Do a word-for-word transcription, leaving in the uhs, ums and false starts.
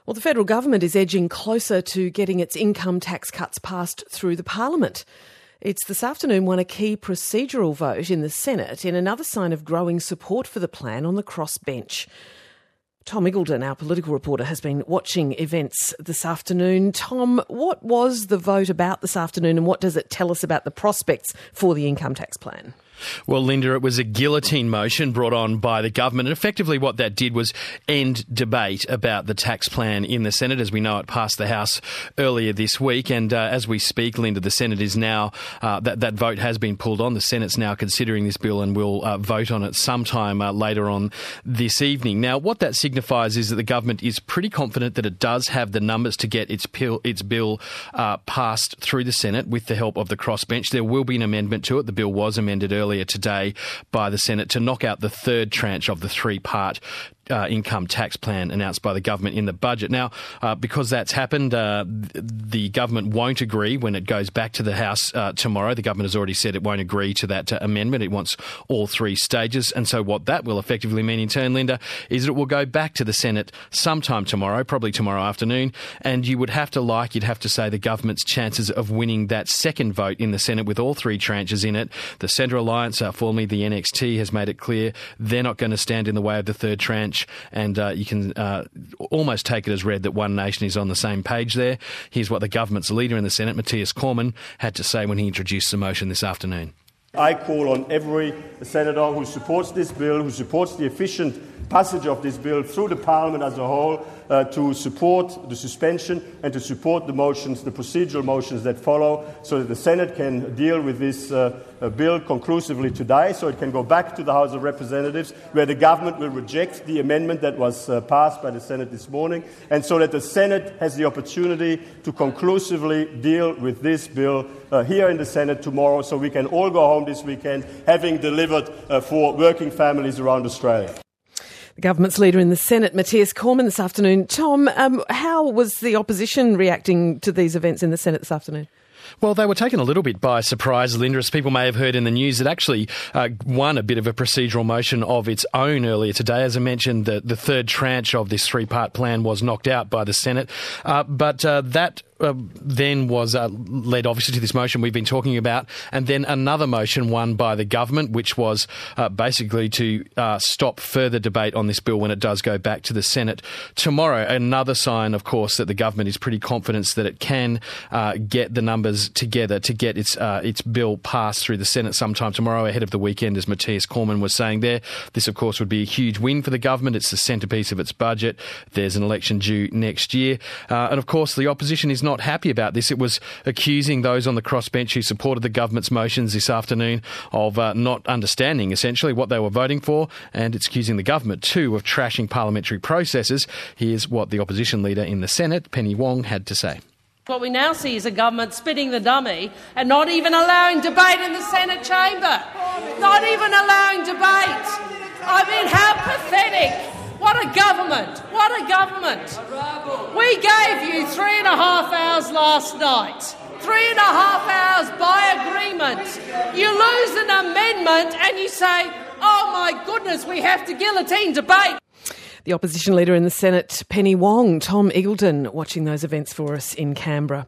Well, the federal government is edging closer to getting its income tax cuts passed through the parliament. It's this afternoon won a key procedural vote in the Senate in another sign of growing support for the plan on the crossbench. Tom Eagleton, our political reporter, has been watching events this afternoon. Tom, what was the vote about this afternoon and what does it tell us about the prospects for the income tax plan? Well, Linda, it was a guillotine motion brought on by the government, and effectively what that did was end debate about the tax plan in the Senate. As we know, it passed the House earlier this week, and uh, as we speak, Linda, the Senate is now, uh, that, that vote has been pulled on. The Senate's now considering this bill and will uh, vote on it sometime uh, later on this evening. Now, what that signifies is that the government is pretty confident that it does have the numbers to get its, pill, its bill uh, passed through the Senate with the help of the crossbench. There will be an amendment to it. The bill was amended earlier earlier today by the Senate to knock out the third tranche of the three-part Uh, income tax plan announced by the government in the budget. Now, uh, because that's happened, uh, the government won't agree when it goes back to the House uh, tomorrow. The government has already said it won't agree to that uh, amendment. It wants all three stages. And so what that will effectively mean in turn, Linda, is that it will go back to the Senate sometime tomorrow, probably tomorrow afternoon. And you would have to like, you'd have to say the government's chances of winning that second vote in the Senate with all three tranches in it. The Centre Alliance, uh, formerly the N X T, has made it clear they're not going to stand in the way of the third tranche. And uh, you can uh, almost take it as read that One Nation is on the same page there. Here's what the government's leader in the Senate, Matthias Cormann, had to say when he introduced the motion this afternoon. I call on every senator who supports this bill, who supports the efficient passage of this bill through the Parliament as a whole, uh, to support the suspension and to support the motions, the procedural motions that follow, so that the Senate can deal with this uh, uh, bill conclusively today, so it can go back to the House of Representatives, where the government will reject the amendment that was uh, passed by the Senate this morning, and so that the Senate has the opportunity to conclusively deal with this bill uh, here in the Senate tomorrow, so we can all go home this weekend having delivered uh, for working families around Australia. The government's leader in the Senate, Matthias Cormann, this afternoon. Tom, um, how was the opposition reacting to these events in the Senate this afternoon? Well, they were taken a little bit by surprise, Linda. As people may have heard in the news, it actually uh, won a bit of a procedural motion of its own earlier today. As I mentioned, the, the third tranche of this three-part plan was knocked out by the Senate. Uh, but uh, that uh, then was uh, led, obviously, to this motion we've been talking about, and then another motion won by the government, which was uh, basically to uh, stop further debate on this bill when it does go back to the Senate tomorrow. Another sign, of course, that the government is pretty confident that it can uh, get the numbers together to get its uh, its bill passed through the Senate sometime tomorrow ahead of the weekend, as Matthias Cormann was saying there. This, of course, would be a huge win for the government. It's the centrepiece of its budget. There's an election due next year. Uh, and, of course, the opposition is not happy about this. It was accusing those on the crossbench who supported the government's motions this afternoon of uh, not understanding, essentially, what they were voting for, and it's accusing the government, too, of trashing parliamentary processes. Here's what the opposition leader in the Senate, Penny Wong, had to say. What we now see is a government spitting the dummy and not even allowing debate in the Senate chamber. Not even allowing debate. I mean, how pathetic. What a government. What a government. We gave you three and a half hours last night. Three and a half hours by agreement. You lose an amendment and you say, oh my goodness, we have to guillotine debate. The opposition leader in the Senate, Penny Wong. Tom Eagleton watching those events for us in Canberra.